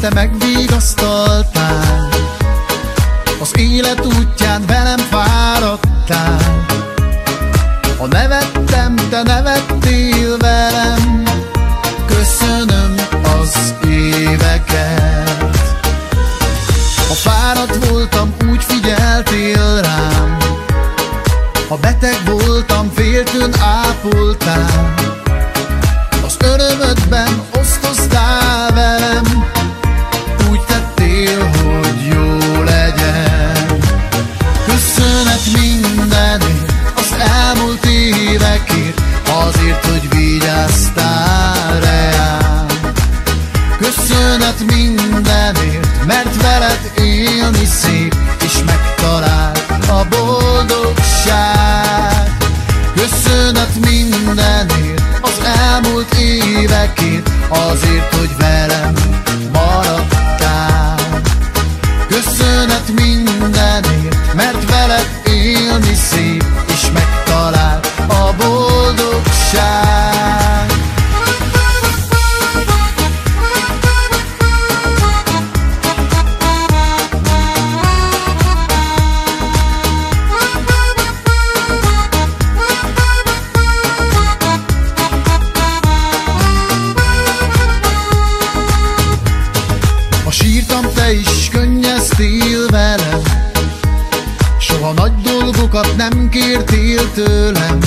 te megvigasztaltál, az élet útján velem fáradtál. Ha nevettem, te nevettél velem, köszönöm az éveket. Ha fáradt voltam, úgy figyeltél rám, ha beteg voltam, féltőn ápoltál, az örömödben osztoztál velem, úgy tettél, hogy jó legyen. Köszönet mindenért, az elmúlt évekért, azért, hogy vigyáztál rám. Köszönet mindenért, mert veled élni szép, és megtalált a boldogság. Köszönet mindenért, az elmúlt évekért, azért, hogy velem maradtál. Köszönet mindenért, mert veled élni szép, és megtalált a boldogság. Sírtam, te is könnyeztél velem, soha nagy dolgokat nem kértél tőlem.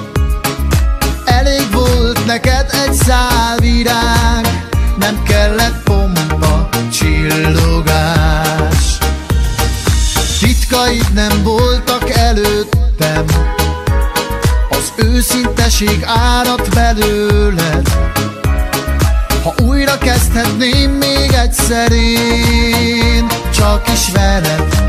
Elég volt neked egy szál virág, nem kellett pompa, csillogás. Titkaid nem voltak előttem, az őszinteség áradt belőled. Ha újra kezdhetném még egyszer én, csak is veled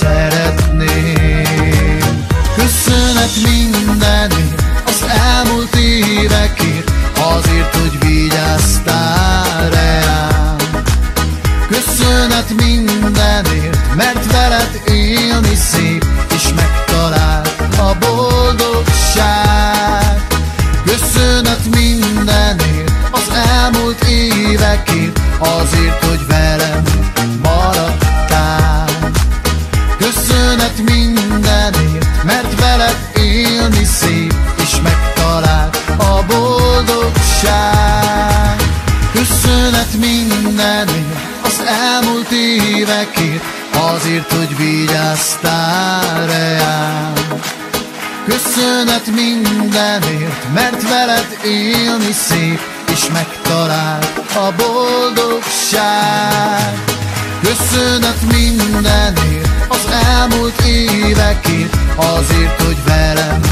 szeretném. Köszönet mindenért, az elmúlt évekért, azért, hogy vigyáztál rám. Köszönet mindenért, mert veled élni szép, és megtalált a boldogság. Köszönet mindenért, az elmúlt évekért, azért, hogy velem maradtál. Köszönet mindenért, mert veled élni szép, és megtalált a boldogság. Köszönet mindenért, az elmúlt évekért, azért, hogy vigyáztál rám. Köszönet mindenért, mert veled élni szép, és megtalált a boldogság. Köszönet mindenért, az elmúlt évekért, azért, hogy velem